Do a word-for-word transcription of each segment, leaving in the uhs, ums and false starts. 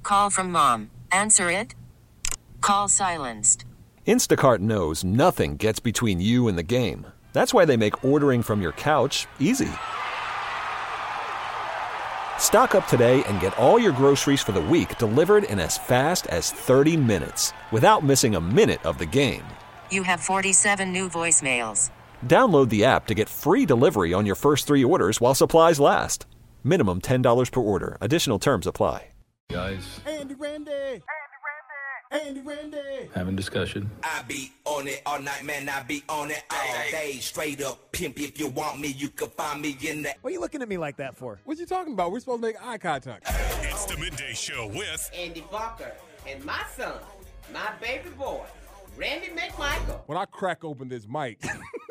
Call from mom. Answer it. Call silenced. Instacart knows nothing gets between you and the game. That's why they make ordering from your couch easy. Stock up today and get all your groceries for the week delivered in as fast as thirty minutes without missing a minute of the game. You have forty-seven new voicemails. Download the app to get free delivery on your first three orders while supplies last. Minimum ten dollars per order. Additional terms apply. Guys. Andy Randy. Andy Randy. Andy Randy. Having discussion. I be on it all night, man. I be on it all day. Straight up pimp. If you want me, you can find me in the. What are you looking at me like that for? What you talking about? We're supposed to make eye contact. It's the Midday Show with Andy Bunker and my son, my baby boy, Randy McMichael. When I crack open this mic.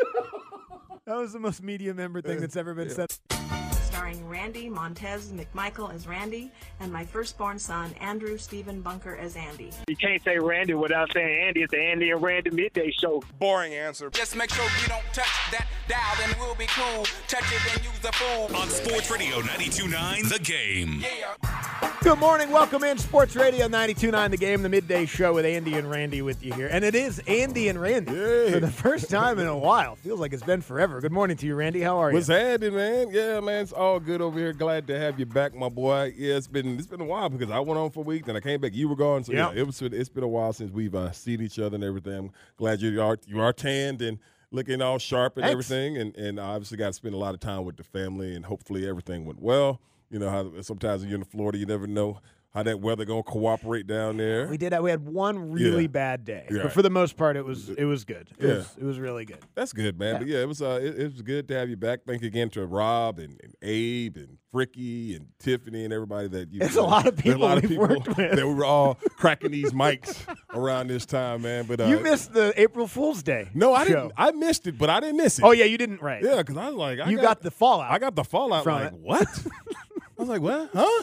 That was the most media member thing that's ever been yeah. said. Starring Randy Montez McMichael as Randy and my firstborn son, Andrew Stephen Bunker as Andy. You can't say Randy without saying Andy. It's the Andy and Randy Midday Show. Boring answer. Just make sure you don't touch that dial, then we'll be cool. Touch it and use the fool. On Sports Radio ninety-two point nine, The Game. Yeah. Good morning. Welcome in Sports Radio ninety-two point nine, The Game, the Midday Show with Andy and Randy with you here. And it is Andy and Randy Yay. for the first time in a while. Feels like it's been forever. Good morning to you, Randy. How are you? What's happening, man? Yeah, man, it's all good over here. Glad to have you back, my boy. Yeah, it's been it's been a while because I went on for a week, then I came back. You were gone, so yep. yeah, it was it's been a while since we've uh, seen each other and everything. I'm glad you are you are tanned and looking all sharp and Thanks. everything, and and I obviously got to spend a lot of time with the family, and hopefully everything went well. You know how sometimes when you're in Florida, you never know how that weather gonna cooperate down there. We did. We had one really Yeah. bad day, Yeah. but for the most part, it was it was good. It Yeah. was, it was really good. That's good, man. Yeah. But yeah, it was uh, it, it was good to have you back. Thank you again to Rob and, and Abe and Fricky and Tiffany and everybody that you. There's a lot of there's people a lot of we've people worked with. that we were all cracking these mics around this time, man. But uh, You missed the April Fool's Day. no, I show. didn't. I missed it, but I didn't miss it. Oh yeah, you didn't. Right. yeah, because I was like, I you got, got, the fallout. I got the fallout. from Like it. what? I was like, what? Huh?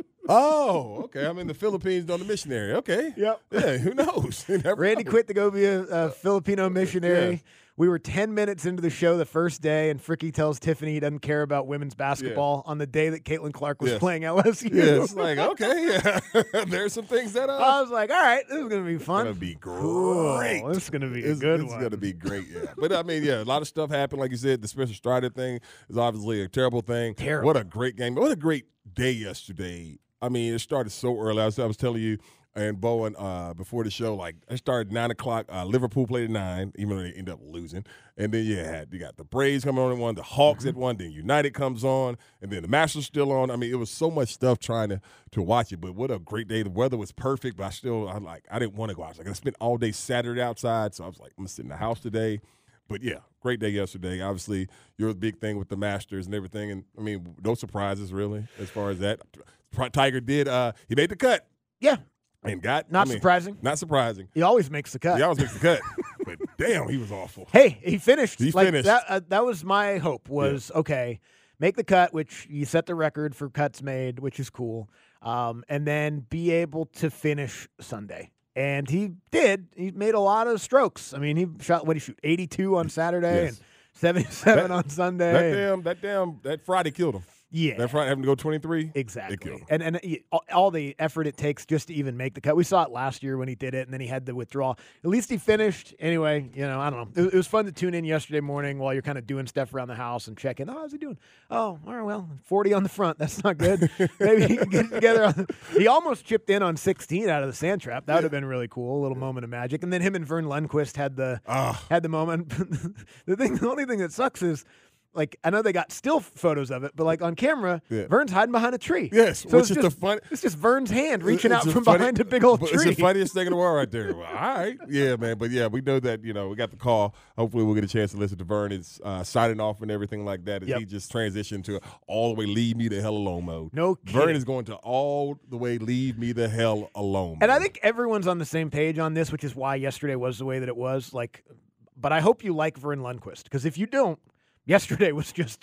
Oh, okay. I'm in the Philippines on the missionary. Okay. Yep. Yeah. Who knows? You never Randy know. quit to go be a, a Filipino missionary. Yeah. We were ten minutes into the show the first day, and Fricky tells Tiffany he doesn't care about women's basketball on the day that Caitlin Clark was Yes. playing L S U. Yeah, it's like, okay, yeah. There's some things that uh, I was like, all right, this is going to be fun. gonna be great. Cool. This is going to be a It's, good it's one. gonna be great, yeah. But I mean, yeah, a lot of stuff happened. Like you said, the Spencer Strider thing is obviously a terrible thing. Terrible. What a great game. What a great day yesterday. I mean, it started so early. I was, I was telling you and Bowen uh, before the show, like it started nine o'clock. Uh, Liverpool played at nine, even though they ended up losing. And then you had you got the Braves coming on at one, the Hawks Mm-hmm. at one, then United comes on, and then the Masters still on. I mean, it was so much stuff trying to to watch it. But what a great day! The weather was perfect, but I still I like I didn't want to go out. I was like, I spent all day Saturday outside, so I was like, I'm gonna sit in the house today. But yeah, great day yesterday. Obviously, you're a big thing with the Masters and everything, and I mean, no surprises really as far as that. Tiger did. Uh, he made the cut. Yeah. And got Not I mean, surprising. Not surprising. He always makes the cut. He always makes the cut. But damn, he was awful. Hey, he finished. He like, finished. That, uh, that was my hope was, yeah. okay, make the cut, which you set the record for cuts made, which is cool, um, and then be able to finish Sunday. And he did. He made a lot of strokes. I mean, he shot, what did he shoot, eighty-two on Saturday Yes. and seventy-seven That- on Sunday. That and- damn, that damn, that Friday killed him. Yeah. That Friday having to go twenty-three. Exactly. And and he- all, all the effort it takes just to even make the cut. We saw it last year when he did it, and then he had the withdrawal. At least he finished. Anyway, you know, I don't know. It, it was fun to tune in yesterday morning while you're kind of doing stuff around the house and checking. Oh, how's he doing? Oh, all right, well, forty on the front. That's not good. Maybe he can get it together. On the, he almost chipped in on sixteen out of the sand trap. That would have been really cool. A little moment of magic. And then him and Vern Lundquist had the Ah. had the moment. the thing, the only thing that sucks is, like, I know they got still photos of it, but like on camera, Yeah. Vern's hiding behind a tree. Yes, so which it's is just the fun- It's just Vern's hand reaching It's out the from funny- behind a big old but tree. It's the funniest thing in the world right there. Well, all right. Yeah, man. But yeah, we know that, you know, we got the call. Hopefully we'll get a chance to listen to Vern. It's uh, signing off and everything like that. As Yep. he just transitioned to all the way leave me the hell alone mode. No Vern kidding. is going to all the way leave me the hell alone And I mode. think everyone's on the same page on this, which is why yesterday was the way that it was. Like, but I hope you like Vern Lundquist, because if you don't, yesterday was just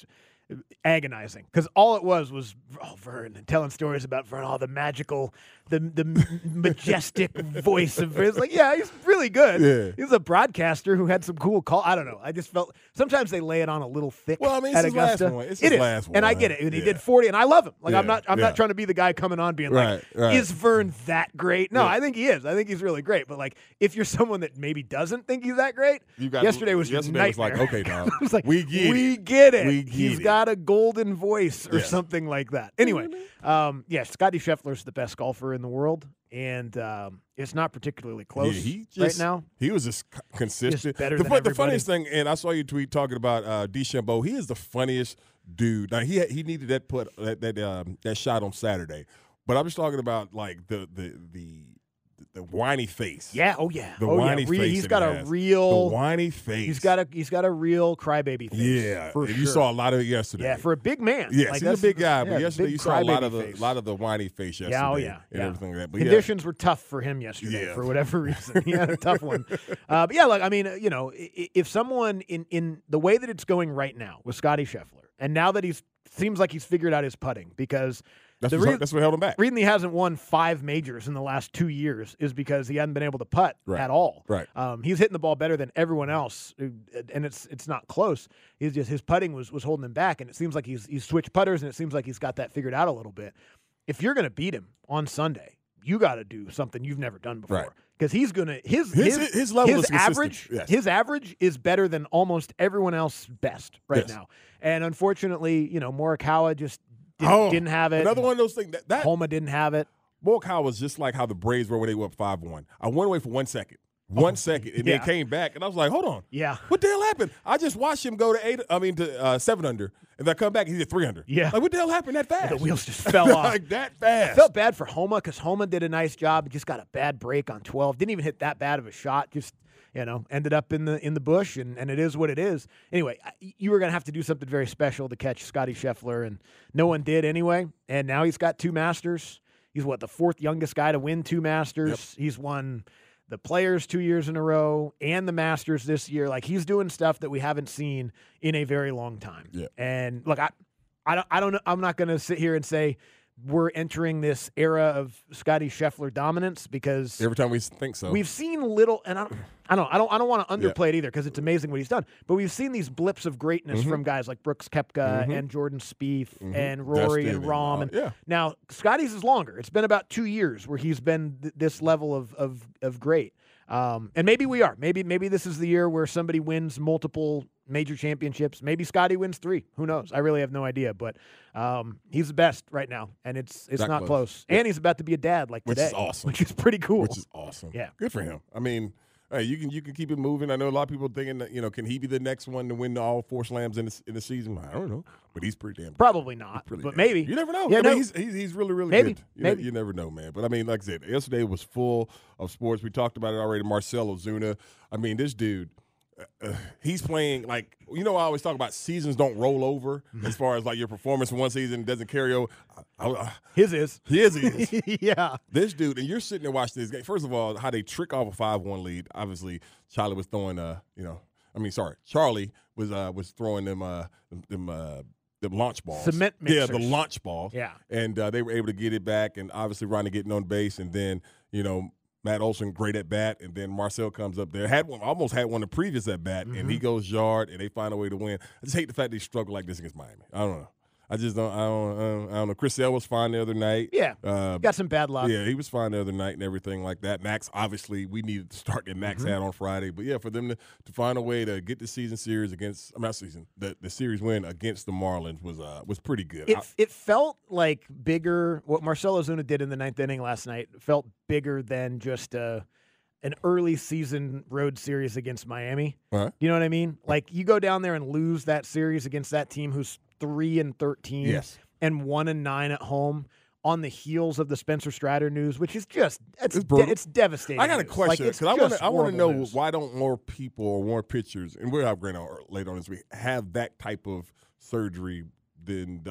agonizing because all it was was oh, Vern and telling stories about Vern, all the magical, the the majestic voice of Vern. It's like, yeah, he's really good. Yeah. He's a broadcaster who had some cool call. I don't know. I just felt sometimes they lay it on a little thick. Well, I mean, it's at his Augusta. last one. It's It his is. last and I one. get it. And he Yeah. did forty, and I love him. Like I'm Yeah, not, I'm yeah. not trying to be the guy coming on being Right, like, right. is Vern that great? No, Yeah. I think he is. I think he's really great. But like, if you're someone that maybe doesn't think he's that great, You got- yesterday was your yesterday was like, nightmare. okay, dog. It was like, We get we it. get it. We get He's it. got a golden voice or Yes. something like that. Anyway, um, yeah, Scotty Scheffler's the best golfer in the world, and um, it's not particularly close Yeah, he right just, now. He was just c- consistent. Just better the, than fu- the everybody. funniest thing, and I saw you tweet talking about uh, DeChambeau. He is the funniest dude. Now he had, he needed that put that that, um, that shot on Saturday, but I'm just talking about like the the the the whiny face. Yeah. Oh yeah. The oh, whiny yeah. Re- face. He's that got he a has. real. The whiny face. He's got a. He's got a real crybaby face. Yeah, For and sure. you saw a lot of it yesterday. Yeah, for a big man. Yes, Like, he's a that's- big guy, yeah, but yesterday big you saw a lot crybaby of the face. lot of the whiny face yesterday. Yeah, oh yeah, and yeah. everything like that. But yeah. Conditions were tough for him yesterday Yeah. for whatever reason. He had a tough one. Uh, but yeah, look, I mean, uh, you know, i- if someone in in the way that it's going right now with Scotty Scheffler, and now that he's seems like he's figured out his putting because. That's, the what, rea- that's what held him back. The reason he hasn't won five majors in the last two years is because he hadn't been able to putt Right. at all. Right. Um, he's hitting the ball better than everyone else, uh, and it's it's not close. He's just his putting was was holding him back, and it seems like he's he's switched putters, and it seems like he's got that figured out a little bit. If you're going to beat him on Sunday, you got to do something you've never done before. Right. Because he's gonna his His- his, his level his is consistent. average Yes. his average is better than almost everyone else best right Yes. now. And unfortunately, you know, Morikawa just didn't, Oh, didn't have it. Another one of those things. That, that Homa didn't have it. Morikawa was just like how the Braves were when they were up five one. I went away for one second. One second, and yeah. then came back, and I was like, hold on. Yeah. What the hell happened? I just watched him go to eight, I mean, to uh, seven under, and then I come back, he's at three under. Yeah. Like, what the hell happened that fast? The wheels just fell off. Like, that fast. I felt bad for Homa because Homa did a nice job. He just got a bad break on twelve. Didn't even hit that bad of a shot. Just, you know, ended up in the in the bush, and, and it is what it is. Anyway, I- you were going to have to do something very special to catch Scotty Scheffler, and no one did anyway. And now he's got two Masters. He's, what, the fourth youngest guy to win two Masters. Yep. He's won the Players two years in a row and the Masters this year. Like, he's doing stuff that we haven't seen in a very long time. Yeah. And look, I, I don't, I don't know. I'm not going to sit here and say we're entering this era of Scotty Scheffler dominance because Every time we think so. we've seen little, and I don't, I don't, I don't, I don't want to Yeah. underplay it either because it's amazing what he's done. But we've seen these blips of greatness Mhm. from guys like Brooks Koepka Mhm. and Jordan Spieth Mhm. and Rory Dustin and Rahm. and, And uh, yeah. now Scotty's is longer. It's been about two years where he's been th- this level of of of great. Um, and maybe we are. Maybe maybe this is the year where somebody wins multiple major championships. Maybe Scotty wins three. Who knows? I really have no idea. But um, he's the best right now, and it's it's Not not close. close. Yeah. And he's about to be a dad like Which today, is awesome. which is pretty cool. Which is awesome. Yeah. Good for him. I mean, hey, you can you can keep it moving. I know a lot of people thinking that, you know, can he be the next one to win all four slams in the, in the season? I don't know, but he's pretty damn good. Probably not, Pretty but damn maybe. good. You never know. Yeah, I no. mean, he's, he's he's really really Maybe. good. You, ne- Maybe. you never know, man. But I mean, like I said, yesterday was full of sports. We talked about it already. Marcell Ozuna. I mean, this dude. Uh, he's playing like, you know, I always talk about seasons don't roll over as far as like your performance in one season doesn't carry over. I, I, His is. His is. Yeah. This dude, and you're sitting there watching this game. First of all, how they trick off a five one lead. Obviously, Charlie was throwing, uh, you know, I mean, sorry, Charlie was uh, was throwing them, uh, them, them, uh, them launch balls. Cement Yeah, the mixers. launch balls. Yeah. And uh, they were able to get it back, and obviously Ronnie getting on base, and then, you know, Matt Olson great at bat, and then Marcel comes up there. Had one, almost had one the previous at bat, and Mm-hmm. he goes yard, and they find a way to win. I just hate the fact they struggle like this against Miami. I don't know. I just don't. I don't. I don't, I don't know. Chris Sale was fine the other night. Yeah. Uh, Got some bad luck. yeah, he was fine the other night and everything like that. Max, obviously, we needed to start that Max Mm-hmm. had on Friday. But, yeah, for them to, to find a way to get the season series against – I'm not season, the, the series win against the Marlins was uh, was pretty good. It I- it felt like bigger. What Marcell Ozuna did in the ninth inning last night felt bigger than just uh, an early season road series against Miami. Uh-huh. You know what I mean? Like you go down there and lose that series against that team who's three and thirteen Yes. and one and nine at home on the heels of the Spencer Strider news, which is just it's It's de- brutal. it's devastating. I got a news. question Like, it's because I want just to I want to horrible know news. why don't more people or more pitchers, and we'll have Grant on later on this week, have that type of surgery than the other one.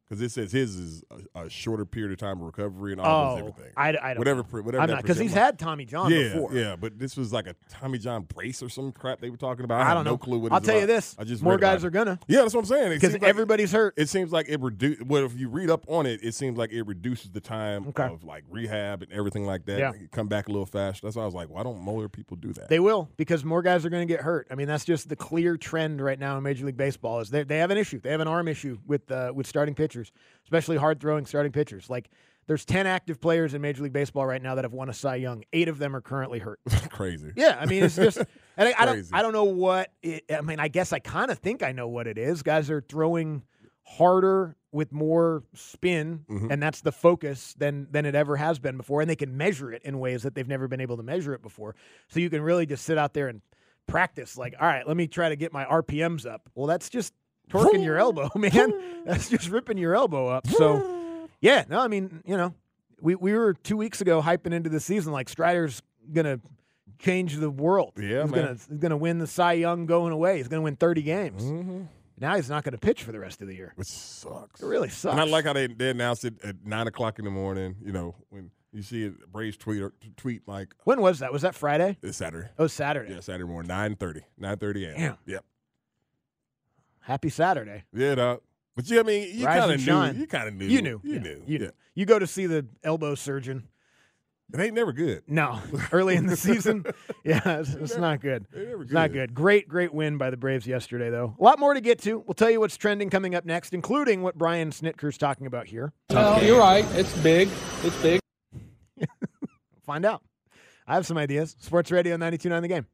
Because it says his is a, a shorter period of time of recovery and all Oh, those everything. I, I don't whatever, know. whatever. I'm not because he's had Tommy John yeah, before. Yeah, but this was like a Tommy John brace or some crap they were talking about. I, I have don't no know. clue what I'll it's tell about. you this: I just more read guys about are gonna. Yeah, that's what I'm saying. Because seems like everybody's it, hurt. It seems like it reduce. Well, if you read up on it, it seems like it reduces the time Okay. of like rehab and everything like that. Yeah. You come back a little faster. That's why I was like, why don't more people do that? They will, because more guys are going to get hurt. I mean, that's just the clear trend right now in Major League Baseball. Is they they have an issue. They have an arm issue with uh, with starting pitchers, especially hard throwing starting pitchers. Like there's ten active players in Major League Baseball right now that have won a Cy Young. Eight of them are currently hurt. Crazy. Yeah, I mean it's just, and I, I don't Crazy. I don't know what. It, I mean, I guess I kind of think I know what it is. Guys are throwing harder with more spin, Mhm. and that's the focus than than it ever has been before. And they can measure it in ways that they've never been able to measure it before. So you can really just sit out there and practice. Like, all right, let me try to get my R P Ms up. Well, that's just torquing your elbow, man. That's just ripping your elbow up. So, yeah, no, I mean, you know, we we were two weeks ago hyping into the season like Strider's gonna change the world. Yeah, he's man. gonna he's gonna win the Cy Young going away. He's gonna win thirty games. Mm-hmm. Now he's not going to pitch for the rest of the year. Which sucks. It really sucks. And I like how they, they announced it at nine o'clock in the morning. You know, when you see it, Braves tweet or tweet like When was that? Was that Friday? it's Saturday. Oh, Saturday. Yeah, Saturday morning, nine thirty, nine thirty a.m. Damn. Yep. Happy Saturday. Yeah, dog. But yeah, I mean, you Rise kind and of shine. knew. You kind of knew. You knew. You Yeah, knew. You yeah. knew. You go to see the elbow surgeon. It ain't never good. No, early in the season. Yeah, it's, it's not good. It's not good. Great, great win by the Braves yesterday, though. A lot more to get to. We'll tell you what's trending coming up next, including what Brian Snitker's talking about here. No, you're right. It's big. It's big. Find out. I have some ideas. Sports Radio ninety-two point nine The Game.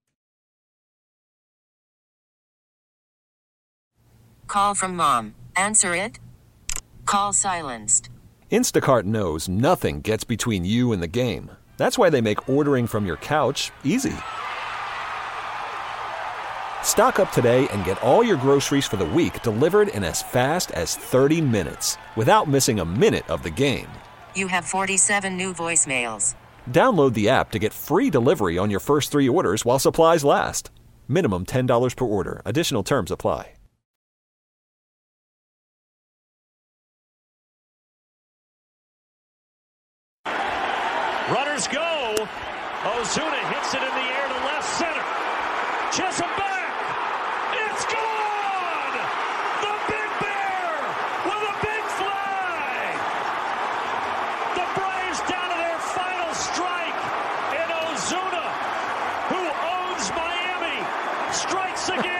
Call from mom. Answer it. Call silenced. Instacart knows nothing gets between you and the game. That's why they make ordering from your couch easy. Stock up today and get all your groceries for the week delivered in as fast as thirty minutes without missing a minute of the game. You have forty-seven new voicemails. Download the app to get free delivery on your first three orders while supplies last. Minimum ten dollars per order. Additional terms apply. Runners go. Ozuna hits it in the air to left center. Chisholm back. It's gone! The Big Bear with a big fly. The Braves down to their final strike. And Ozuna, who owns Miami, strikes again.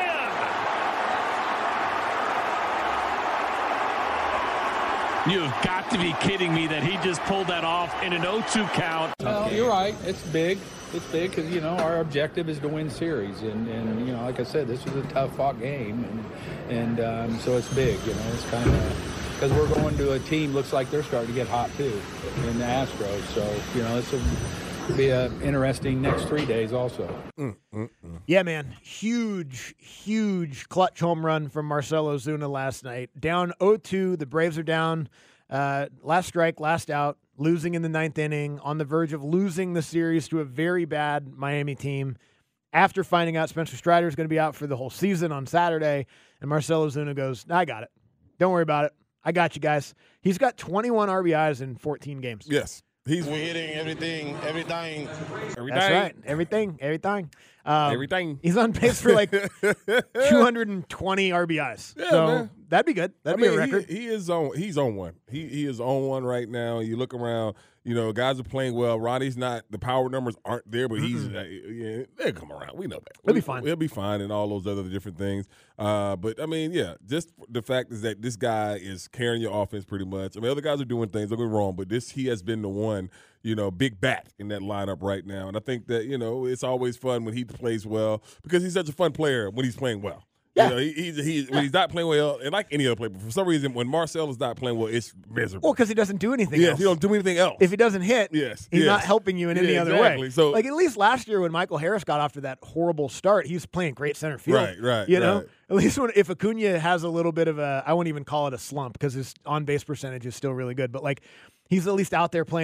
You've got to be kidding me that he just pulled that off in an oh two count. No, you're right. It's big. It's big because, you know, our objective is to win series. And, and, you know, like I said, this was a tough-fought game. And, and um, so it's big, you know. It's kind of because we're going to a team looks like they're starting to get hot, too, in the Astros. So, you know, this will be an interesting next three days also. Mm, mm, mm. Yeah, man. Huge, huge clutch home run from Marcell Ozuna last night. Down oh two. The Braves are down. Uh, last strike, last out. Losing in the ninth inning. On the verge of losing the series to a very bad Miami team. After finding out Spencer Strider is going to be out for the whole season on Saturday. And Marcell Ozuna goes, I got it. Don't worry about it. I got you guys. He's got twenty-one R B Is in fourteen games. Yes. He's We're hitting everything, everything. Every That's day. right. Everything, everything. Um, Everything. He's on pace for like two hundred twenty R B Is. Yeah, so man. that'd be good. That'd I be mean, a record. He, he is on. He's on one. He he is on one right now. You look around. You know, guys are playing well. Ronnie's not. The power numbers aren't there, but he's. Uh, yeah, they'll come around. We know that. He'll be We- fine. He'll be fine, and all those other different things. Uh, but I mean, yeah, just the fact is that this guy is carrying your offense pretty much. I mean, other guys are doing things. Don't get me wrong, but this he has been the one. You know, big bat in that lineup right now, and I think that you know it's always fun when he plays well because he's such a fun player when he's playing well. Yeah. You know, he, he's he, when he's not playing well, and like any other player, but for some reason, when Marcell is not playing well, it's miserable. Well, because he doesn't do anything Yes, else. he don't do anything else. If he doesn't hit, Yes, he's yes. not helping you in any Yeah, other exactly. way. So- like at least last year when Michael Harris got off to that horrible start, he was playing great center field. Right, right, You know, right. at least when if Acuna has a little bit of a, I won't even call it a slump because his on base percentage is still really good, but like he's at least out there playing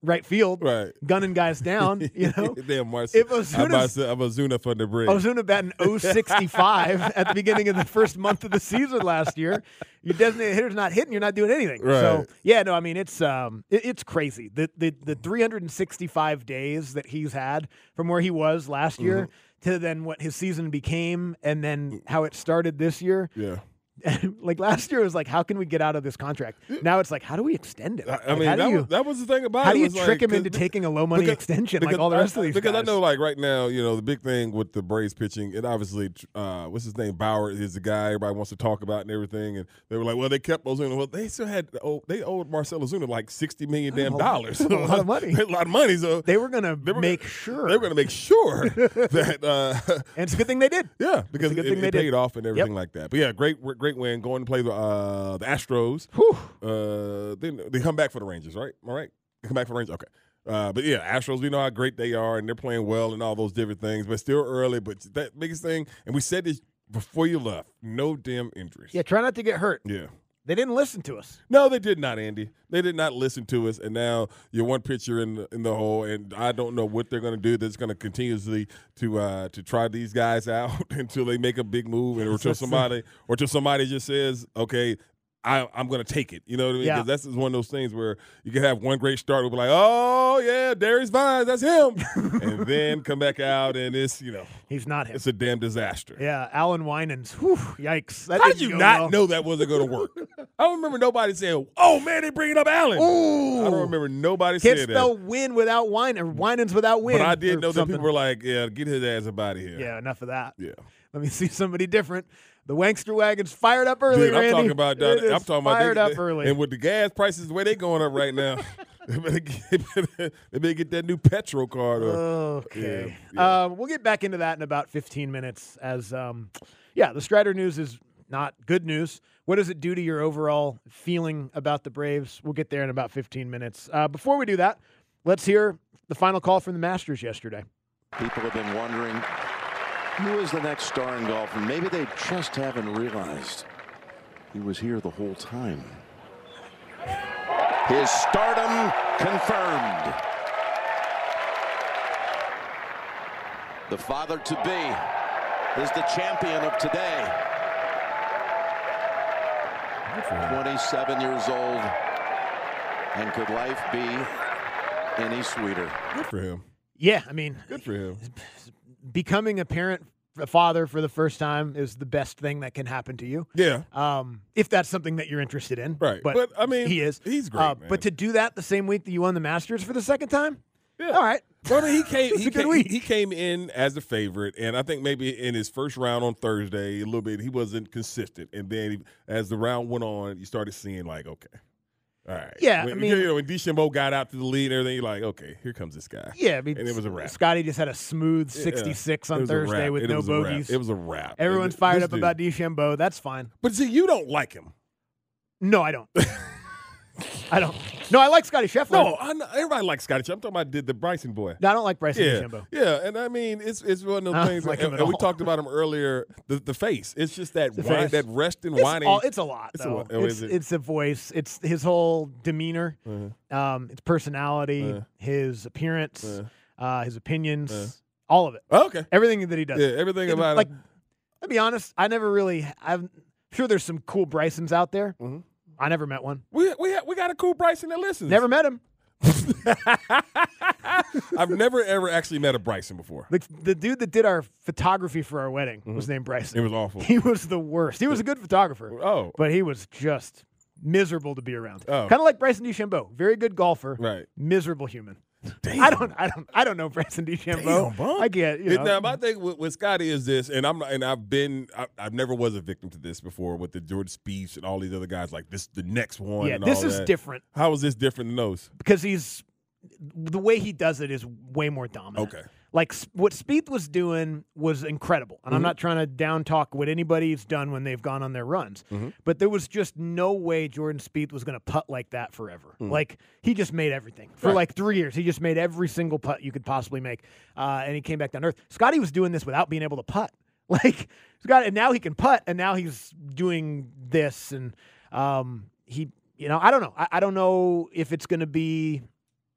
right field, right, gunning guys down. You know, damn Marcel. if Ozuna's, I'm Ozuna from the bridge. Ozuna batting oh sixty-five at the beginning of the first month of the season last year. Your designated hitter's not hitting. You're not doing anything. Right. So yeah, no, I mean it's um it, it's crazy. The the the three hundred sixty-five days that he's had from where he was last year mm-hmm. to then what his season became, and then how it started this year. Yeah. Like last year, it was like, how can we get out of this contract? Now it's like, how do we extend it? I like, mean, that, you, was, that was the thing about how it. How do you was trick like, him into taking a low money because, extension because like all the rest I, of these because guys? Because I know, like right now, you know, the big thing with the Braves pitching, and obviously, uh, what's his name, Bauer is the guy everybody wants to talk about and everything. And they were like, well, they kept Ozuna. Well, they still had, oh, they owed Marcel Ozuna like sixty million damn dollars. A lot of money. A lot of money. So they were going to make gonna, sure. They were going to make sure that. Uh, and it's a good thing they did. Yeah, because it, it paid did. off and everything yep. like that. But yeah, great, great win. Going to play the uh, the Astros. Uh, they they come back for the Rangers, right? All right, they come back for the Rangers. Okay. Uh, but yeah, Astros, we know how great they are, and they're playing well and all those different things. But still early. But that biggest thing, and we said this before you left: no damn injuries. Yeah, try not to get hurt. Yeah. They didn't listen to us. No, they did not, Andy. They did not listen to us, and now you're one pitcher in the, in the hole, and I don't know what they're going to do. That's going to continuously to uh, to try these guys out until they make a big move, and or until somebody or until somebody just says, okay, I, I'm going to take it. You know what I mean? Yeah. Because that's one of those things where you can have one great start, we'll be like, oh, yeah, Darius Vines, that's him. And then come back out, and it's, you know. He's not him. It's a damn disaster. Yeah, Alan Winans. Whew, yikes. That How did you not well. know that wasn't going to work? I don't remember nobody saying, oh, man, they bringing up Allen. Ooh. I don't remember nobody Can't saying that. Can't spell win without wine, or Winans without win. But I did know something. that people were like, yeah, get his ass up out of here. Yeah, enough of that. Yeah. Let me see somebody different. The Wankster wagon's fired up early, Dude, I'm Randy. talking about that. I'm talking about fired they, up they, early. And with the gas prices the way they going up right now, they, better get, they, better, they better get that new petrol card. Or, okay. Yeah, yeah. Uh, we'll get back into that in about fifteen minutes. As um, yeah, the Strider news is not good news. What does it do to your overall feeling about the Braves? We'll get there in about fifteen minutes. Uh, before we do that, let's hear the final call from the Masters yesterday. People have been wondering, who is the next star in golf? And maybe they just haven't realized he was here the whole time. His stardom confirmed. The father-to-be is the champion of today. twenty-seven years old. And could life be any sweeter? Good for him. Yeah, I mean, good for him. Becoming a parent, a father for the first time is the best thing that can happen to you. Yeah. Um, if that's something that you're interested in. Right. But, but I mean, he is. He's great, uh, man. But to do that the same week that you won the Masters for the second time? Yeah. All right. Well, I mean, he came. he, a good came week. he came in as a favorite, and I think maybe in his first round on Thursday, a little bit he wasn't consistent, and then he, as the round went on, you started seeing like, okay, all right, yeah. When, I mean, you know, when DeChambeau got out to the lead and everything, you're like, okay, here comes this guy. Yeah, I mean, and it was a wrap. Scotty just had a smooth sixty-six yeah, on Thursday with it no was bogeys. It was a wrap. Everyone's it, fired this up dude. about DeChambeau. That's fine. But see, you don't like him. No, I don't. I don't. No, I like Scotty Scheffler. No, I know, everybody likes Scotty. I'm talking about the, the Bryson boy. No, I don't like Bryson yeah. DeChambeau. Yeah, and I mean, it's it's one of those I don't things. like Like, him and, at and we all. talked about him earlier. The the face. It's just that The whine, face. that rest and It's, whining. all, it's a lot, It's though. a, oh, it's, is it? it's a voice. It's his whole demeanor, Uh-huh. um, its personality, Uh. his appearance, Uh. uh, his opinions, Uh. all of it. Oh, okay. Everything that he does. Yeah, everything It- about like, it. I'll be honest, I never really, I'm sure there's some cool Brysons out there. Mm-hmm. I never met one. We we we got a cool Bryson that listens. Never met him. I've never ever actually met a Bryson before. The, the dude that did our photography for our wedding Mm-hmm. was named Bryson. It was awful. He was the worst. He was a good photographer. Oh. But he was just miserable to be around. Oh. Kind of like Bryson DeChambeau. Very good golfer. Right. Miserable human. Damn. I don't I don't I don't know Bryson DeChambeau. Damn, Bunk. I get, you know. Now my thing with, with Scotty is this, and I'm and I've been I, I've never was a victim to this before with the Jordan Spieth and all these other guys like this the next one. Yeah, and this all is that. different. How is this different than those? Because he's the way he does it is way more dominant. Okay. Like s- what Spieth was doing was incredible. And I'm Mhm. not trying to down talk what anybody's done when they've gone on their runs. Mhm. But there was just no way Jordan Spieth was going to putt like that forever. Mhm. Like he just made everything. For Right. like three years, he just made every single putt you could possibly make. Uh, and he came back down to earth. Scotty was doing this without being able to putt. Like Scott, and now he can putt, and now he's doing this. And um, he, you know, I don't know. I, I don't know if it's going to be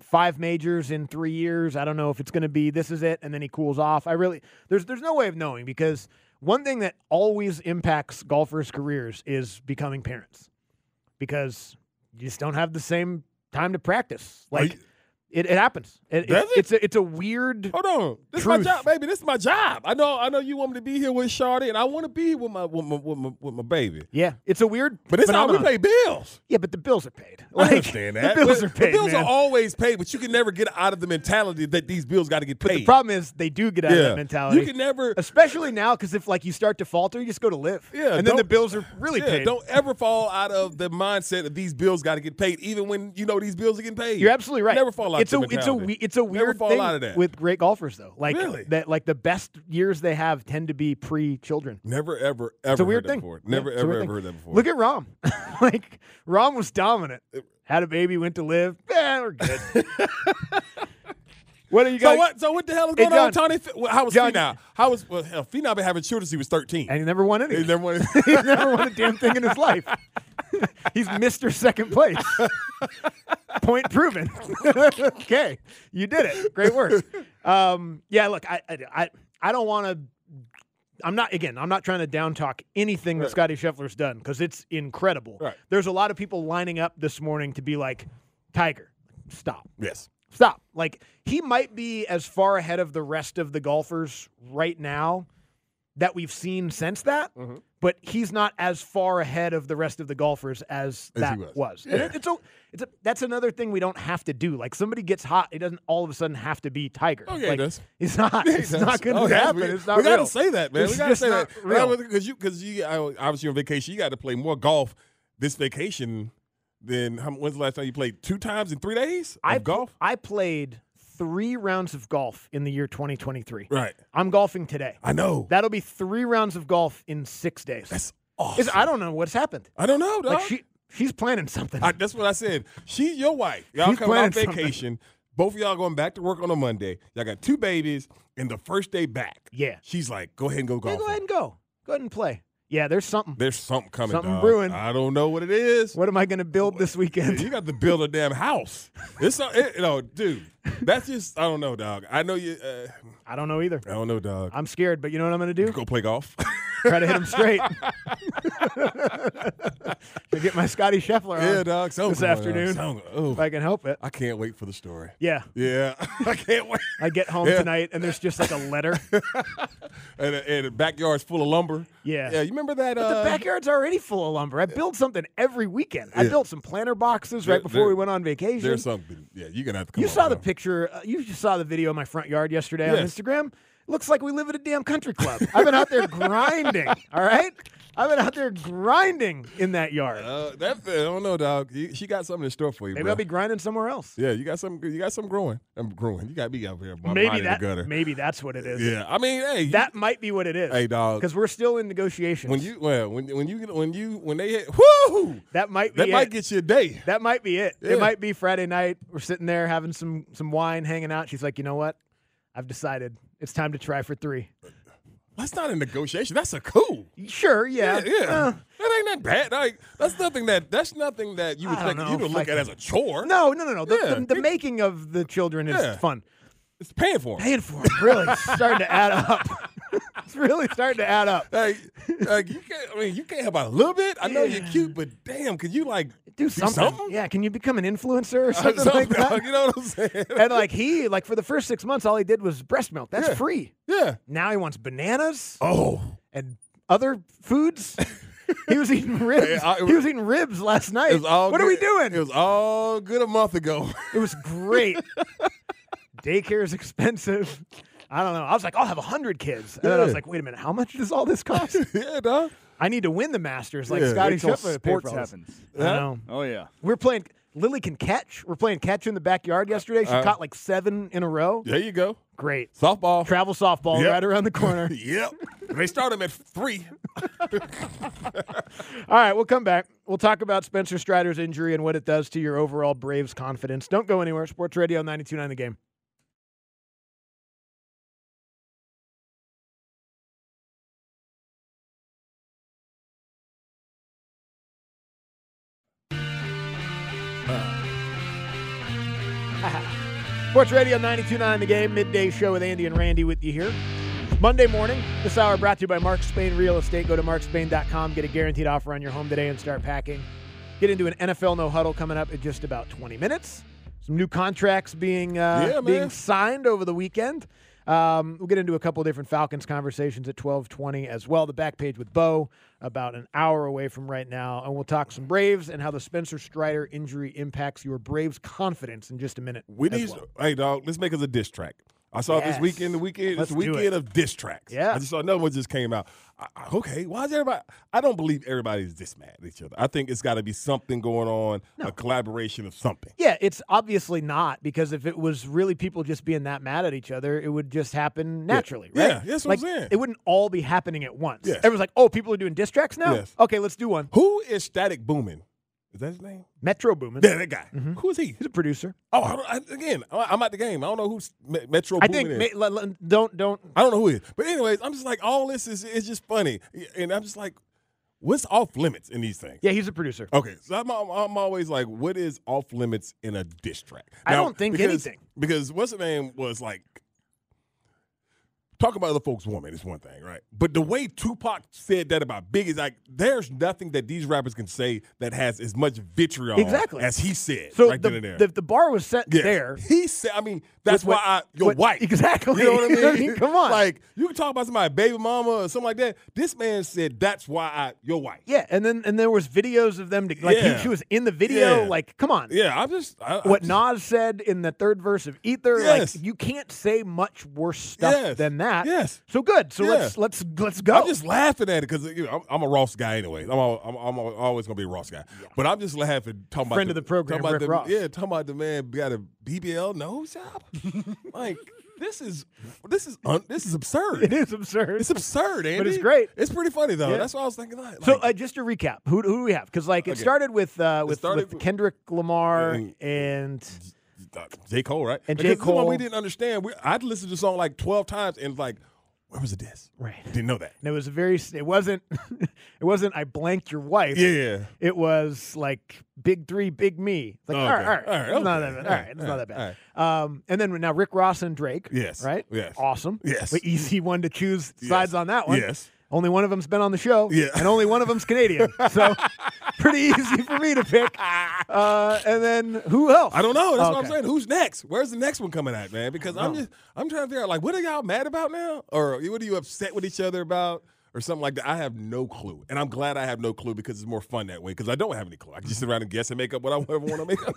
five majors in three years. I don't know if it's going to be this is it, and then he cools off. I really there's there's no way of knowing because one thing that always impacts golfers' careers is becoming parents because you just don't have the same time to practice. Like. You- It, it happens. It, Does it, it? It's a it's a weird. Hold on, this truth. is my job, baby. This is my job. I know. I know you want me to be here with Shawty, and I want to be with my with my with my, with my baby. Yeah, it's a weird. But it's how we phenomenon. pay bills. Yeah, but the bills are paid. I Like, understand that. The bills but are paid. The bills man. are always paid, but you can never get out of the mentality that these bills got to get paid. But the problem is they do get out of Yeah. that mentality. You can never, especially now, because if like you start to falter, you just go to live. Yeah, and then the don't- bills are really yeah, paid. don't ever fall out of the mindset that these bills got to get paid, even when you know these bills are getting paid. You're absolutely right. Never fall out. It's of a the it's a mentality. we- it's a Never weird fall thing out of that. with great golfers though. Like Really? that, like the best years they have tend to be pre-children. Never ever ever. It's a weird heard that thing. Before. Yeah, Never it's a ever weird ever thing. heard that before. Look at Rahm. Like Rahm was dominant. Had a baby, went to live. Yeah, we're good. What are you guys? So what? So what the hell is Hey, going on, John. Tony? F- How was John, Finau? How was well, hell, Finau been having children since he was thirteen, and he never won anything. He never won. He never won a damn thing in his life. He's Mister Second Place. Point proven. Okay, you did it. Great work. Um, yeah, look, I, I, I, I don't want to. I'm not again. I'm not trying to down talk anything that Right. Scotty Scheffler's done because it's incredible. Right. There's a lot of people lining up this morning to be like, Tiger, stop. Yes. Stop. Like, he might be as far ahead of the rest of the golfers right now that we've seen since that, Mhm. but he's not as far ahead of the rest of the golfers as, As that he was. was. Yeah. And it- it's a, it's a, that's another thing we don't have to do. Like, somebody gets hot, it doesn't all of a sudden have to be Tiger. Oh, yeah, like, it does. It's not. Yeah, it It's does. not going to Oh, yeah, happen. We, it's not we real. gotta say that, man. It's we gotta just say not that real. because you because you I- obviously on vacation. You got to play more golf this vacation than how, when's the last time you played? Two times in three days of I golf. I played three rounds of golf in the year twenty twenty-three. Right. I'm golfing today. I know. That'll be three rounds of golf in six days. That's awesome. Is- I don't know what's happened. I don't know, dog. Like she, she's planning something. I, that's what I said. She's your wife. Y'all She's coming on planning vacation. Both of y'all going back to work on a Monday. Y'all got two babies, and the first day back, Yeah. she's like, "Go ahead and go Yeah, golf." go ahead and go. Go ahead and play. Yeah, there's something. There's something coming. Something dog. brewing. I don't know what it is. What am I going to build this weekend? You got to build a damn house. It's not, it, you know, dude. That's just I don't know, dog. I know you. Uh, I don't know either. I don't know, dog. I'm scared, but you know what I'm going to do? Go play golf. Try to hit him straight. To get my Scotty Scheffler on Yeah, dog. Something's this going on. afternoon. Something- oh. If I can help it. I can't wait for the story. Yeah. Yeah, I can't wait. I get home Yeah. tonight and there's just like a letter. and, and the backyard's full of lumber. Yeah. Yeah, you remember that? But uh, the backyard's already full of lumber. I build something every weekend. I Yeah. built some planter boxes There- right before there- we went on vacation. There's something. Yeah, you're gonna have to come You up saw with the something. picture. Uh, you just saw the video of my front yard yesterday on Yes. Instagram. Looks like we live at a damn country club. I've been out there grinding. All right, I've been out there grinding in that yard. Uh, that I don't know, dog. You, she got something in store for you, Maybe bro. I'll be grinding somewhere else. Yeah, you got some. You got some growing. I'm growing. You got me out here. Maybe in that. the gutter. Maybe that's what it is. Yeah, I mean, hey, That might be what it is. hey, dog. Because we're still in negotiations. When you well, when when you when you when they hit, whoo, that might be that it. might get you a day. That might be it. Yeah. It might be Friday night. We're sitting there having some some wine, hanging out. She's like, you know what? I've decided it's time to try for three. That's not a negotiation. That's a coup. Sure, yeah, Yeah, yeah. Uh, that ain't that bad. Like that's nothing that that's nothing that you would I don't think know you would if look I at can- as a chore. no, no, no, no. The, Yeah. the, the making of the children is Yeah. fun. It's paying for 'em. Paying for it, really starting to add up. It's really starting to add up. Like, like you can't. I mean, you can't help out a little bit. I know you're Yeah. cute, but damn, can you like Do something. something? Yeah, can you become an influencer or Uh, something like something, that? You know what I'm saying? And like he, like for the first six months, all he did was breast milk. That's Yeah. free. Yeah. Now he wants bananas Oh. and other foods. He was eating ribs. Yeah, I- he was eating ribs last night. It was all what good. are we doing? It was all good a month ago. It was great. Daycare is expensive. I don't know. I was like, I'll have a hundred kids, and then I was Yeah. like, wait a minute, how much does all this cost? Yeah, dog. I need to win the Masters like Yeah. Scotty Wait till Scheffler paid sports for all this. happens. I know. Oh yeah. We're playing. Lily can catch. We're playing catch in the backyard yesterday. She Uh, caught like seven in a row. There you go. Great. Softball. Travel softball Yep. right around the corner. Yep. They start them at three. All right, we'll come back. We'll talk about Spencer Strider's injury and what it does to your overall Braves confidence. Don't go anywhere. Sports Radio ninety-two point nine The Game. Sports Radio ninety-two point nine The Game, midday show with Andy and Randy with you here. Monday morning, this hour brought to you by Mark Spain Real Estate. Go to mark spain dot com, get a guaranteed offer on your home today and start packing. Get into an N F L No Huddle coming up in just about twenty minutes. Some new contracts being uh, Yeah, being man. signed over the weekend. Um, we'll get into a couple of different Falcons conversations at twelve twenty as well. The back page with Bo about an hour away from right now. And we'll talk some Braves and how the Spencer Strider injury impacts your Braves' confidence in just a minute. We as need, well. hey, dog, let's make us a diss track. I saw Yes. this weekend, the weekend, Let's it's the do weekend it. of diss tracks. Yeah. I just saw another one just came out. I, I- okay, why is everybody? I don't believe everybody's this mad at each other. I think it's got to be something going on, a collaboration of something. Yeah, it's obviously not, because if it was really people just being that mad at each other, it would just happen naturally, Yeah. right? Yeah, that's what like, I'm saying. It wouldn't all be happening at once. Yes. Everyone's like, oh, people are doing diss tracks now? Yes. Okay, let's do one. Who is Static Boomin? Is that his name? Metro Boomin. Yeah, that guy. Mm-hmm. Who is he? He's a producer. Oh, I don't, I, again, I- I'm at the game. I don't know who's Me- Metro I Boomin think, is. ma- le- le- don't, don't. I don't know who he is. But anyways, I'm just like, all this is is just funny. And I'm just like, what's off limits in these things? Yeah, he's a producer. Okay, so I'm, I'm, I'm always like, what is off limits in a diss track? I don't think because, anything. Because what's the name was like, talk about other folks' woman is one thing, right? But the way Tupac said that about Biggie is like, there's nothing that these rappers can say that has as much vitriol Exactly. as he said So right the, then and there. the, the bar was set Yeah. there. He said, I mean, that's With why what- I, you're what- white. exactly. You know what I I mean? mean, come on. Like, you can talk about somebody, baby mama or something like that. This man said, that's why I, you're white. Yeah, and then and there was videos of them, to, like Yeah. he, she was in the video. Yeah. Like, come on. Yeah, I'm just. I, What I, Nas said in the third verse of Ether, Yes. like you can't say much worse stuff Yes. than that. Yes. So good. So Yeah. let's let's let's go. I'm just laughing at it because you know, I'm, I'm a Ross guy anyway. I'm, al- I'm, I'm always going to be a Ross guy. But I'm just laughing talking Friend about of the program, talking about Rick the, Ross. Yeah, talking about the man got a B B L nose job. Like this is this is un, this is absurd. It is absurd. It's absurd, Andy. But it's great. It's pretty funny though. Yeah. That's what I was thinking. Like, So uh, just to recap, who, who do we have? Because like it Okay. started with uh, with, started with with- Kendrick Lamar And- and J. Cole, right? And Because J. this is what Cole. we didn't understand. We, I'd listened to the song like twelve times and like, where was the diss? Right. Didn't know that. and it was a very it wasn't it wasn't I blanked your wife. Yeah. It was like big three, big me. Like, Okay. all right, all right. All right, It's not okay. that bad. All All right, right, it's all not right, that bad. Um, and then now Rick Ross and Drake. Yes. Right? Yes. Awesome. Yes. But easy one to choose sides on that one. Yes. Only one of them's been on the show. Yeah. And only one of them's Canadian. So pretty easy for me to pick. Uh, and then who else? I don't know. That's Oh, what I'm okay. saying. Who's next? Where's the next one coming at, man? Because I'm No. just I'm trying to figure out like what are y'all mad about now? Or what are you upset with each other about? Or something like that. I have no clue. And I'm glad I have no clue because it's more fun that way. Because I don't have any clue. I can just sit around and guess and make up what I ever want to make up.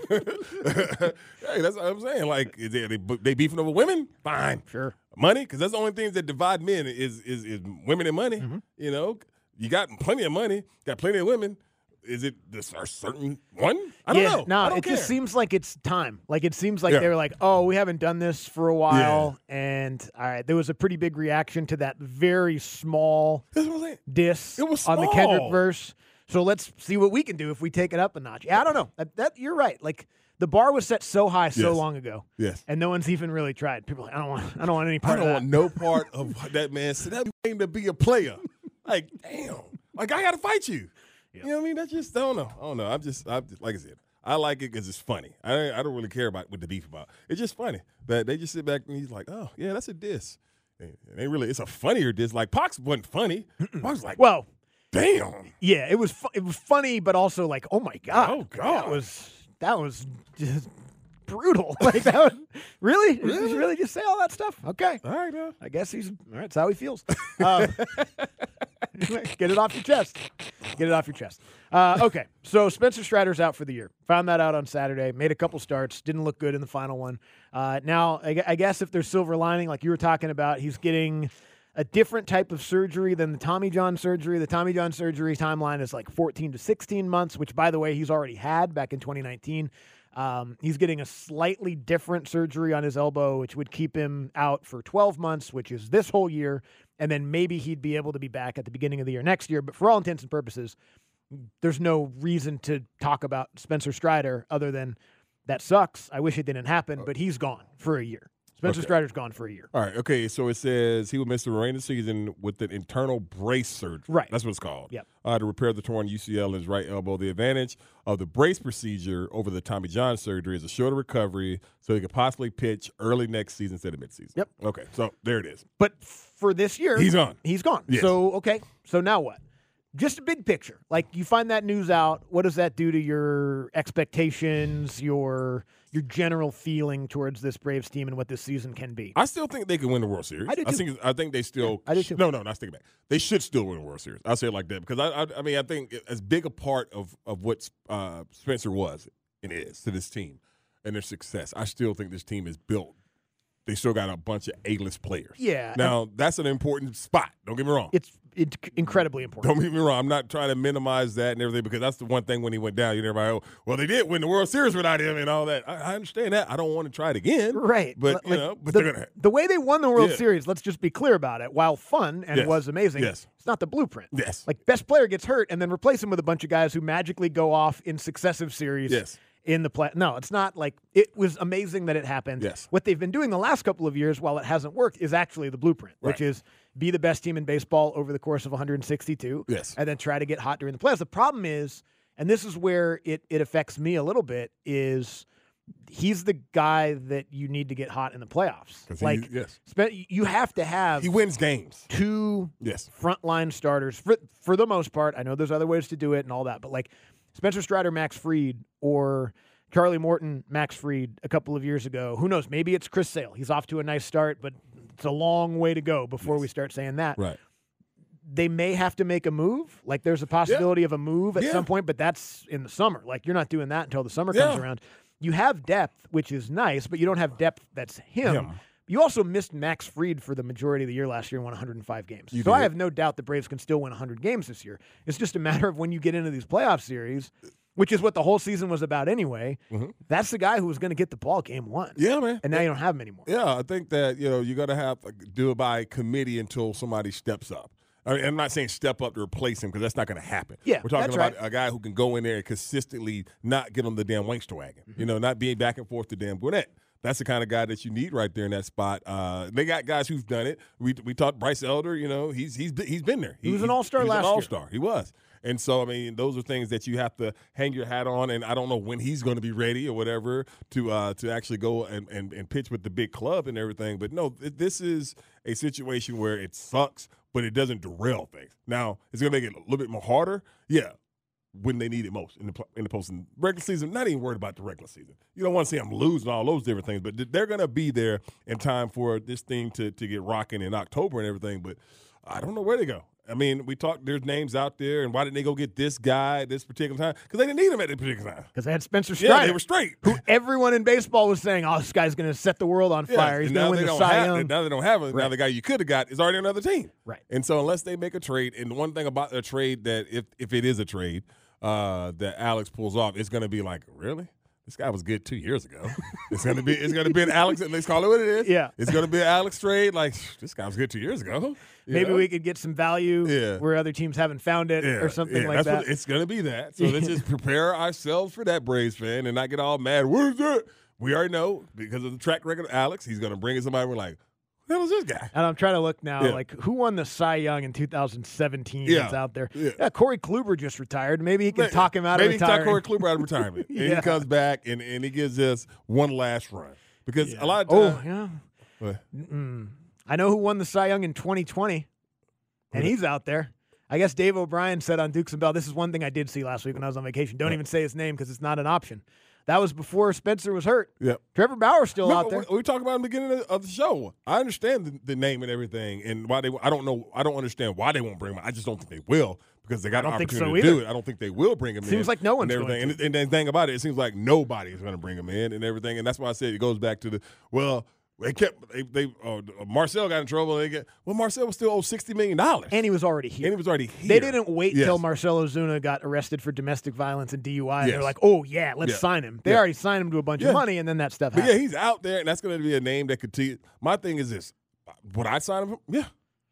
Hey, that's what I'm saying. Like, is they, they, they beefing over women? Fine. Sure. Money? Because that's the only things that divide men is is, is women and money. Mm-hmm. You know, you got plenty of money, got plenty of women. Is it this a certain one? I don't yeah, know. No, I don't it care. just seems like it's time. Like it seems like Yeah. they were like, oh, we haven't done this for a while. And all right, there was a pretty big reaction to that very small That's what I'm saying. diss It was on the Kendrick small. verse. So let's see what we can do if we take it up a notch. Yeah, I don't know. That, that you're right. Like the bar was set so high so Yes. long ago. Yes. And no one's even really tried. People are like, I don't want I don't want any I part don't of want that. no part of what that man said. That came to be a player. Like, damn. Like, I got to fight you. You know what I mean? That's just, I don't know. I don't know. I'm just, I'm just like I said, I like it because it's funny. I I don't really care about what the beef about. It's just funny that they just sit back and he's like, oh, yeah, that's a diss. And it ain't really, it's a funnier diss. Like, Pox wasn't funny. Pox was like, Well, damn. yeah, it was fu- it was funny, but also like, oh my god, Oh, God. that was that was just brutal. Like that was really, Did you really just say all that stuff? Okay, All right, man. I guess he's all right. That's how he feels. Um, get it off your chest. Get it off your chest. Uh, okay, so Spencer Strider's out for the year. Found that out on Saturday. Made a couple starts. Didn't look good in the final one. Uh, now, I, gu- I guess if there's silver lining, like you were talking about, he's getting a different type of surgery than the Tommy John surgery. The Tommy John surgery timeline is like fourteen to sixteen months, which, by the way, he's already had back in twenty nineteen. Um, he's getting a slightly different surgery on his elbow, which would keep him out for twelve months, which is this whole year. And then maybe he'd be able to be back at the beginning of the year next year. But for all intents and purposes, there's no reason to talk about Spencer Strider other than that sucks. I wish it didn't happen, but he's gone for a year. Spencer Okay. Strider's gone for a year. All right. Okay. So it says he will miss the remainder of the season with an internal brace surgery. Right. That's what it's called. Yep. Uh, to repair the torn U C L in his right elbow. The advantage of the brace procedure over the Tommy John surgery is a shorter recovery, so he could possibly pitch early next season instead of midseason. Yep. Okay. So there it is. But for this year, He's gone. He's gone. Yes. So, okay. So now what? Just a big picture. Like, you find that news out. What does that do to your expectations, your your general feeling towards this Braves team and what this season can be? I still think they can win the World Series. I do too. think I think they still. I do too. No, no, not thinking back. They should still win the World Series. I'll say it like that because I, I, I mean, I think as big a part of of what uh, Spencer was and is to this team and their success, I still think this team is built. They still got a bunch of A-list players. Yeah. Now that's an important spot. Don't get me wrong. It's it's incredibly important. Don't get me wrong. I'm not trying to minimize that and everything because that's the one thing when he went down, you know, everybody, oh, well, they did win the World Series without him and all that. I, I understand that. I don't want to try it again. Right. But, Like, you know, but the, they're going to. the way they won the World Yeah. Series, let's just be clear about it, while fun and Yes. was amazing, Yes. it's not the blueprint. Yes. Like, best player gets hurt and then replace him with a bunch of guys who magically go off in successive series. Yes. In the play. No, it's not like it was amazing that it happened. Yes. What they've been doing the last couple of years, while it hasn't worked, is actually the blueprint, which Right. is be the best team in baseball over the course of one hundred sixty-two. Yes. And then try to get hot during the playoffs. The problem is, and this is where it, it affects me a little bit, is he's the guy that you need to get hot in the playoffs. 'Cause he- Like, yes. spe- you have to have He wins games. two Yes. frontline starters for for the most part. I know there's other ways to do it and all that, but like Spencer Strider, Max Fried, or Charlie Morton, Max Fried a couple of years ago. Who knows? Maybe it's Chris Sale. He's off to a nice start, but it's a long way to go before Yes. we start saying that. Right. They may have to make a move. Like there's a possibility of a move at Yeah. some point, but that's in the summer. Like you're not doing that until the summer comes Yeah. around. You have depth, which is nice, but you don't have depth that's him. Him. You also missed Max Fried for the majority of the year last year and won one hundred five games. You so I did. have no doubt the Braves can still win one hundred games this year. It's just a matter of when you get into these playoff series, which is what the whole season was about anyway. Mhm. That's the guy who was going to get the ball game one. Yeah, man. And now you don't have him anymore. Yeah, I think that, you know, you're going to have to do it by committee until somebody steps up. I mean, I'm not saying step up to replace him because that's not going to happen. Yeah, We're talking that's about right. a guy who can go in there and consistently not get on the damn wankster wagon. Mm-hmm. You know, not being back and forth to damn Gwinnett. That's the kind of guy that you need right there in that spot. Uh, they got guys who've done it. We we talked Bryce Elder. You know, he's he's been- he's been there. He was an all-star he's last an year. all-star. He was. And so, I mean, those are things that you have to hang your hat on. And I don't know when he's going to be ready or whatever to uh, to actually go and, and, and pitch with the big club and everything. But no, th- this is a situation where it sucks, but it doesn't derail things. Now, it's going to make it a little bit more harder. Yeah. When they need it most in the pl- in the post regular season, not even worried about the regular season. You don't want to see them lose and all those different things, but th- they're going to be there in time for this thing to to get rocking in October and everything. But I don't know where they go. I mean, we talked. There's names out there, and why didn't they go get this guy at this particular time? Because they didn't need him at this particular time. Because they had Spencer Strider. Yeah, they were straight. Who everyone in baseball was saying, oh, this guy's going to set the world on Yeah, fire. He's and going now to win they the don't Cy have- Young. Now they don't have him. Now Right. the guy you could have got is already on another team. Right. And so unless they make a trade, and one thing about a trade that if if it is a trade uh, that Alex pulls off, it's going to be like, really? This guy was good two years ago. It's gonna be it's gonna be an Alex. Let's call it what it is. Yeah. It's gonna be an Alex trade. Like this guy was good two years ago. You Maybe know? we could get some value Yeah. where other teams haven't found it or something yeah, like that's that. What, it's gonna be that. So let's just prepare ourselves for that, Braves fan, and not get all mad. What is that? We already know because of the track record of Alex. He's gonna bring in somebody. We're like, who the hell is this guy? And I'm trying to look now, Yeah. like who won the Cy Young in two thousand seventeen Yeah. that's out there. Yeah. Corey Kluber just retired. Maybe he can Maybe- talk him out Maybe of he can talk retiring. Corey Kluber out of retirement, and Yeah. he comes back and, and he gives us one last run because a lot of Oh, times. yeah. What? Mm-mm. I know who won the Cy Young in twenty twenty, and Who? he's out there. I guess Dave O'Brien said on Dukes and Bell, this is one thing I did see last week when I was on vacation. Don't Right. even say his name because it's not an option. That was before Spencer was hurt. Yep. Trevor Bauer's still No, out there. We, we talked about in the beginning of, of the show. I understand the, the name and everything, and why they. I don't know. I don't understand why they won't bring him. I just don't think they will because they got I an don't think opportunity so to do either. it. I don't think they will bring him in. Seems like no one's and everything. going to. And, and the thing about it, it seems like nobody is going to bring him in and everything. And that's why I said it goes back to the well. They kept they, they uh, Marcel got in trouble. They get well. Marcel was still owed sixty million dollars, And he was already here. and he was already here. They didn't wait Yes. till Marcelo Zuna got arrested for domestic violence and D U I. And they're Yes. like, oh, yeah, let's Yeah. sign him. They Yeah. already signed him to a bunch Yeah. of money, and then that stuff But happened. yeah, he's out there, and that's going to be a name that could. Te- My thing is this: would I sign him? Yeah,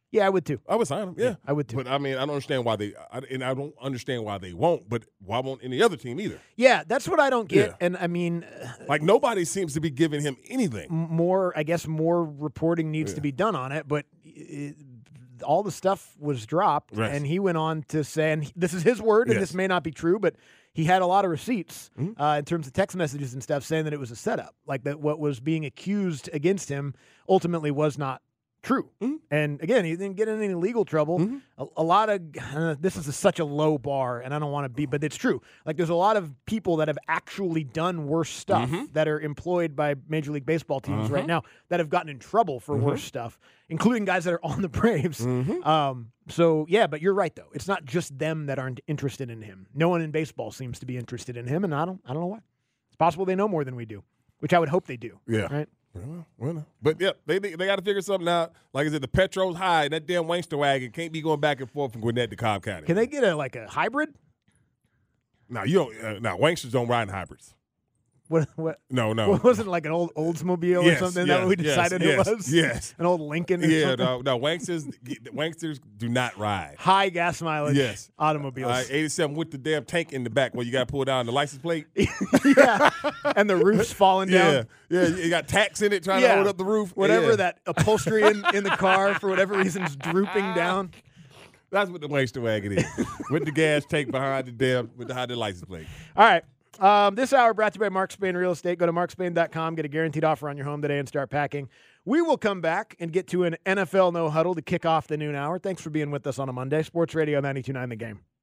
Yeah, I would too. I would sign him. Yeah, yeah I would too. But I mean, I don't understand why they, I, and I don't understand why they won't. But why won't any other team either? Yeah, that's what I don't get. Yeah. And I mean, like nobody seems to be giving him anything. More, I guess, more reporting needs Yeah. to be done on it. But it, all the stuff was dropped, Right. and he went on to say, and this is his word, and Yes. this may not be true, but he had a lot of receipts Mm-hmm. uh, in terms of text messages and stuff saying that it was a setup, like that what was being accused against him ultimately was not true. Mm-hmm. And again, he didn't get in any legal trouble. Mm-hmm. A, a lot of uh, this is a, such a low bar, and I don't want to be, but it's true. Like there's a lot of people that have actually done worse stuff Mm-hmm. that are employed by Major League Baseball teams Uh-huh. right now that have gotten in trouble for worse stuff, including guys that are on the Braves. Mm-hmm. Um, so yeah, but you're right though. It's not just them that aren't interested in him. No one in baseball seems to be interested in him, and I don't. I don't know why. It's possible they know more than we do, which I would hope they do. Yeah. Right. Well, well, but yeah, they they, they got to figure something out. Like I said, the petrol's high, and that damn Wankster wagon can't be going back and forth from Gwinnett to Cobb County. Can they get a like a hybrid? No, you don't. Uh, no, Wanksters don't ride in hybrids. What? What? No, no. What, wasn't it like an old Oldsmobile Yes, or something yes, that we yes, decided yes, it was? yes. An old Lincoln or Yeah, something? no, no. Wanksters, Wanksters do not ride. High gas mileage Yes. automobiles. Uh, eighty-seven with the damn tank in the back where you got to pull down the license plate. Yeah. And the roof's falling down. Yeah, yeah. You got tacks in it trying Yeah. to hold up the roof. Whatever Yeah. that upholstery in, in the car, for whatever reason, is drooping down. That's what the Wankster wagon is. With the gas tank behind the damn, with the, behind the license plate. All right. Um, this hour brought to you by Mark Spain Real Estate. Go to mark spain dot com, get a guaranteed offer on your home today, and start packing. We will come back and get to an N F L No Huddle to kick off the noon hour. Thanks for being with us on a Monday. Sports Radio ninety-two point nine The Game.